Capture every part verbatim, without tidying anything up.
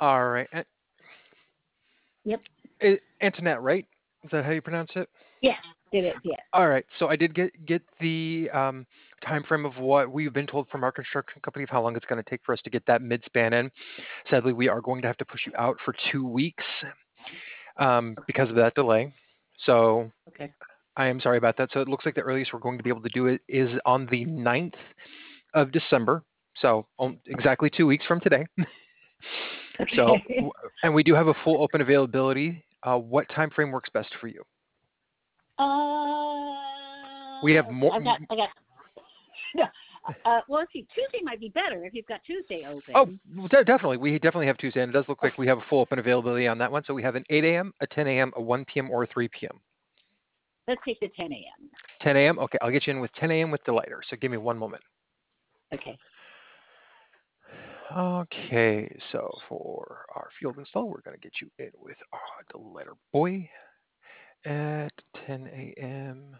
All right. An- Yep. I- Antoinette, right? Is that how you pronounce it? Yes, it is. Yes. All right. So I did get get the um, time frame of what we've been told from our construction company of how long it's going to take for us to get that mid span in. Sadly, we are going to have to push you out for two weeks um, because of that delay. So Okay. I am sorry about that. So it looks like the earliest we're going to be able to do it is on the ninth of December. So um, exactly two weeks from today. So, Okay. w- and we do have a full open availability. Uh, what time frame works best for you? We have Uh, more. I've got, I got, no. Uh, well, let's see. Tuesday might be better if you've got Tuesday Oh, open. well, de- definitely. We definitely have Tuesday, and it does look like Okay. we have a full open availability on that one. So we have an eight a m, a ten a m, a one p m, or a three p m. Let's take the ten a m. ten a m. Okay, I'll get you in with ten a m with the lighter. So give me one moment. Okay. Okay, so for our field install, we're going to get you in with uh, the letter boy at ten a m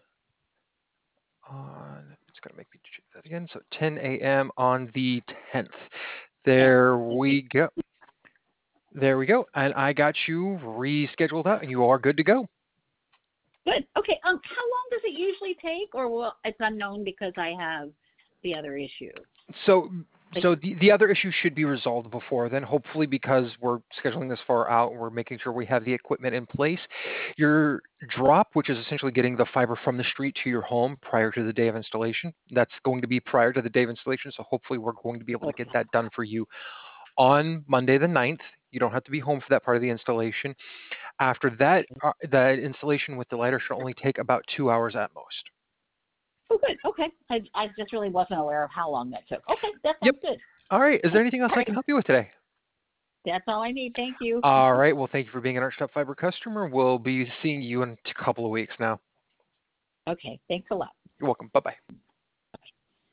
on, it's going to make me do that again. So ten a m on the tenth. ten. There Okay. we go. There we go. And I got you rescheduled out and you are good to go. Good. Okay. Um, how long does it usually take, or well, it's unknown because I have the other issue. So Like, so the, the other issue should be resolved before then, hopefully because we're scheduling this far out, we're making sure we have the equipment in place. Your drop, which is essentially getting the fiber from the street to your home prior to the day of installation, that's going to be prior to the day of installation. So hopefully we're going to be able to get okay. that done for you on Monday the ninth. You don't have to be home for that part of the installation. After that, uh, that installation with the lighter should only take about two hours at most. Oh, good. Okay. I, I just really wasn't aware of how long that took. Okay, that Yep. sounds good. All right. Is there Okay. anything else All I right. can help you with today? That's all I need. Thank you. All right. Well, thank you for being an Archtop Fiber customer. We'll be seeing you in a couple of weeks now. Okay. Thanks a lot. You're welcome. Bye bye.